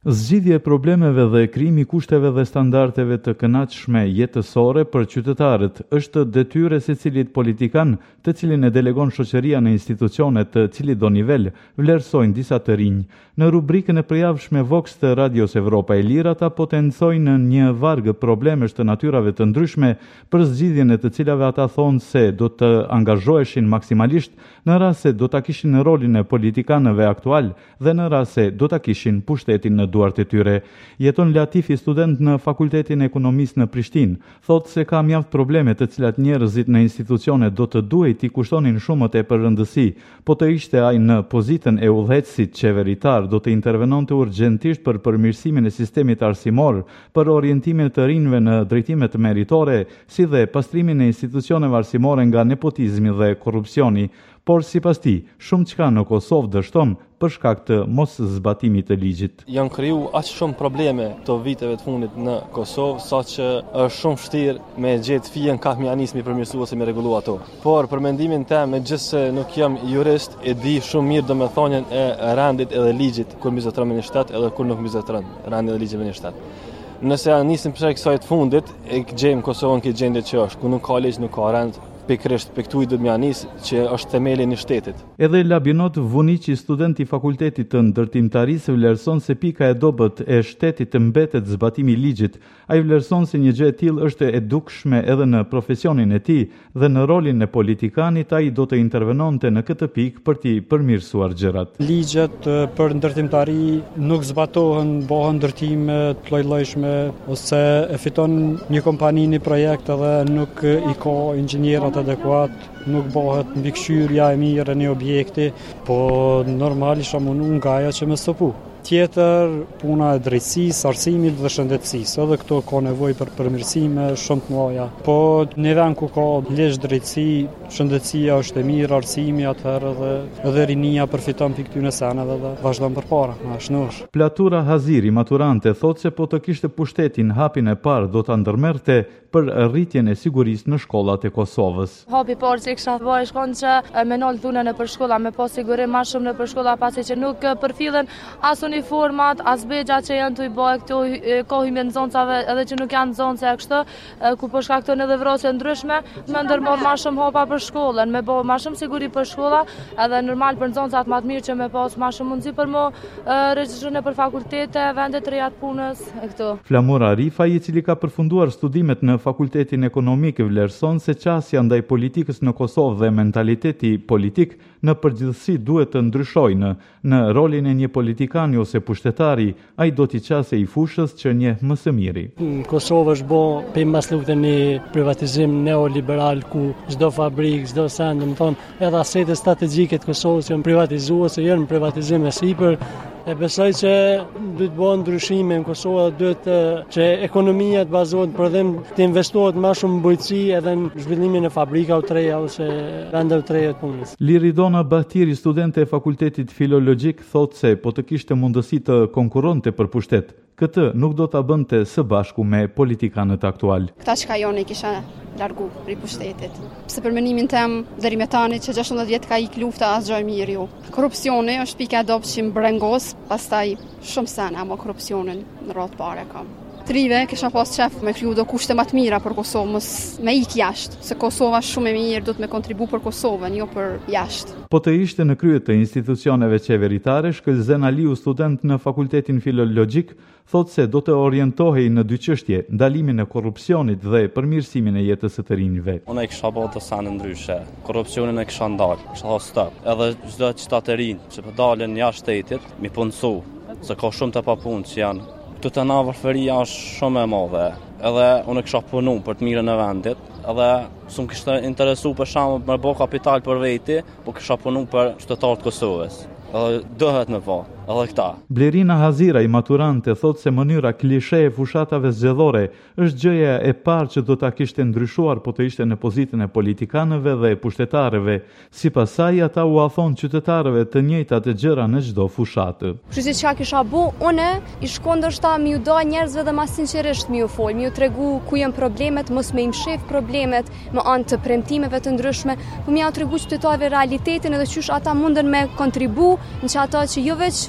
Zgjidhja e problemeve dhe krijimi i kushteve dhe standardeve të kënaqshme jetësore për qytetarët është detyrë e secilit politikan, të cilin e delegon shoqëria në institucione të cilit do nivel, vlerësojnë disa të rinj. Në rubrikën e përjavshme Vox të Radios Evropa e Lirë, ata potencojnë një varg problemesh të natyrave të ndryshme për zgjidhjen e të cilave ata thonë se do të angazhoheshin maksimalisht në rast se do ta kishin rolin e politikanëve aktual dhe në rast se do ta kishin pushtetin në duart e tyre. Jeton Latifi, student në Fakultetin e Ekonomisë në Prishtinë, thotë se ka mjaft probleme të cilat njerëzit në institucione do të duhej t'i kushtonin shumë të rëndësi, po të ishte ai në pozitën e udhëheqësit qeveritar do të intervenonte urgjentisht për përmirësimin e sistemit arsimor, për orientimin të rinjve në drejtime të meritore, si dhe pastrimin e institucioneve arsimore nga nepotizmi dhe korrupsioni. Por sipas tij, shumë çka në Kosovë dështon për shkak të mos zbatimit të ligjit. Janë kriju aq shumë probleme të viteve të fundit në Kosovë, saqë është shumë vështirë me gjetë fijen ka mjanismi përmirësu ose me rregullu ato. Por për mendimin tim, megjithëse nuk jam jurist, e di shumë mirë domethënien e rendit edhe ligjit kur mbizotron në shtat edhe kur nuk mbizotron rendi dhe ligji në shtat. Nëse nisim prej kësaj të fundit, e gjejmë Kosovën këtë gjendje që është, ku nuk ka ligj, nuk ka rend. Pikërisht piktuj do të më anis që është themeli i shtetit. Edhe Labinot Vuniqi, student i Fakultetit të Ndërtimtarisë, vlerëson se pika e dobët e shtetit të mbetet zbatimi i ligjit. Ai vlerëson se një gjë e tillë është e dukshme edhe në profesionin e tij dhe në rolin e politikanit ai do të intervenonte në këtë pikë për t'i përmirësuar gjërat. Ligjet për ndërtimtari nuk zbatohen, bëhen ndërtime të lloj-llojshme ose e fiton një kompani një projekt edhe nuk i ka inxhinierët adekuat, nuk bëhet mbikëqyrja e mirë e një objekti, po normalisht mund nga ajo që më stopu. Tjetër, puna e drejtësisë, arsimit dhe shëndetësisë, edhe këto ka nevojë për përmirësime shumë të mëdha. Po në vend ku ka lesh drejtësi, shëndetësia është e mirë, arsimi atëherë edhe rinia përfiton pikë këtyre senave dhe vazhdon përpara, ashtush. Platura Haziri, maturante, thotë se po të kishte pushtetin, hapin e parë do ta ndërmerrte për rritjen e sigurisë në shkollat e Kosovës. Hapi parë që kisha bërë shkon që me nol dhunën nëpër shkolla, me pas sigurim më shumë nëpër shkolla, pasi që nuk përfillen as uniformat, as bexha që janë të i bëjë këto kohime në zoncave edhe që nuk janë zonce e kështë, ku po shkaktojnë edhe vrasje ndryshme, me ndërmor më shumë hapa për shkollën, me bë më shumë siguri për shkolla, edhe normal për zoncat më të mirë që me pas më shumë mundësi për më regjistru nëpër fakultete, vende të reja të punës e këto. Flamur Arifa, i cili ka përfunduar studimet në Fakultetin Ekonomik, vlerëson se qasja ndaj politikës në Kosovë dhe mentaliteti politik në përgjithësi duhet të ndryshojnë. Në rolin e një politikani ose pushtetari, ai do t'i qasë i fushës që njeh më së miri. Kosovë është bo për maslukët një privatizim neoliberal ku çdo fabrikë, çdo send, domethënë edhe asetet strategjike të Kosovës janë privatizuar ose janë privatizim e sipër. E besoj që duhet bëhen ndryshime në Kosovë, duhet që ekonomia të bazohet në prodhim, të investohet më shumë në bujqësi edhe në zhvillimin e fabrikave të reja ose vendeve të reja të punës. Liridona Bahtiri, studente e Fakultetit Filologjik, thotë se po të kishte mundësi të konkuronte për pushtet, këtë nuk do ta bënte së bashku me politikanët aktual. Këta që jonë i kisha largu për pushtetit. Pse për mendimin tim deri me tani që 16 vjet ka ik lufta asgjë mirë ju. Korrupsioni është pika e dobët që mbrengos, pastaj shumë sene ama korrupsionin në radhë parë kam. Trive kisha pas qef me kriju do kushte më të mira për Kosovë, mos me ik jashtë, se Kosova shumë e mirë do të me kontribu për Kosovën, jo për jashtë. Po të ishte në krye të institucioneve qeveritare, Shkëlzen Aliu, student në Fakultetin Filologjik, thotë se do të orientohej në dy çështje, ndalimin e korrupsionit dhe përmirësimin e jetës së të rinjve. Unë e kisha bërë të sanë ndryshe, korrupsionin e kisha ndalë, kisha ha stop, edhe çdo qytetërin që po dalin jashtë shtetit, mi punësu, se ka shumë të papunë që janë. Këtu të na varfëria është shumë e madhe, edhe unë kisha punu për të mirën e vendit, edhe s'm kishte interesu për shembull me bë kapital për veti, po kisha punu për qytetarët e Kosovës. Edhe dohet me pa, edhe këta. Blerina Hazira, i maturante, thotë se mënyra klishe e fushatave zgjedhore është gjëja e parë që do ta kishte ndryshuar po të ishte në pozitën e politikanëve dhe pushtetarëve. Sipas saj, ata u afon qytetarëve të njëjtat gjëra në çdo fushatë. Kështu që çka kisha bu, unë i shkon ndoshta mi u dha njerëzve dhe ma sinqerisht mi u fol, mi u tregu ku janë problemet, mos me im shef problemet me anë të premtimeve të ndryshme, po mi u tregu qytetarëve realitetin edhe qysh ata munden me kontribu në që ata që jo veç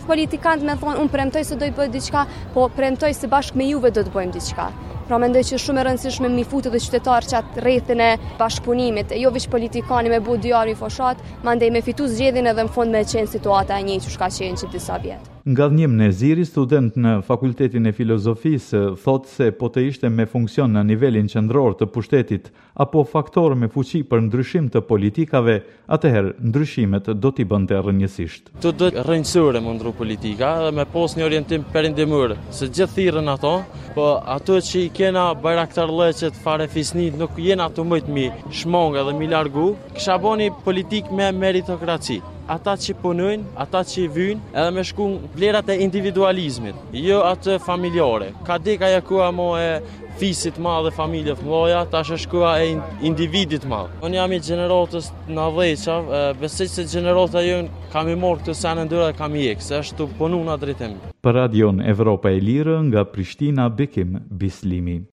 politikanët me thonë unë premtoj se do të bëj diçka, po premtoj se bashkë me juve do të bëjmë diçka. Pra mendoj që shumë e rëndësishme mi futë dhe qytetarë që atë rrethin e bashkëpunimit, jo veç politikani me bu diari foshat, mandej me fitu zgjedhjen edhe në fund me qenë situata e njëjtë që ka qenë që disa vjetë. Ngadhnim Neziri, student në Fakultetin e Filozofisë, thot se po të ishte me funksion në nivelin qendror të pushtetit apo faktor me fuqi për ndryshim të politikave, atëherë ndryshimet do t'i bënte rrënjësisht. Do të rrënjësore më ndru politika dhe me pos një orientim perindimur, se gjithë thirrën ato, po ato që i kena bajraktarlëqet fare fisnit nuk jena të mëjt mi shmonga dhe mi largu, kisha boni politik me meritokraci. Ata që punojnë, ata që vyjnë, edhe me shku vlerat e individualizmit, jo atë familjare. Ka deka jakua mo e fisit ma dhe familje të mloja, ta shkua e individit ma. Unë jam i gjeneratës në dheqa, besej se gjenerata jënë kam i morë këtë senë ndërë dhe kam i ekë, se është të punu në drejtemi. Për Radion Evropa e Lirë nga Prishtina, Bekim Bislimi.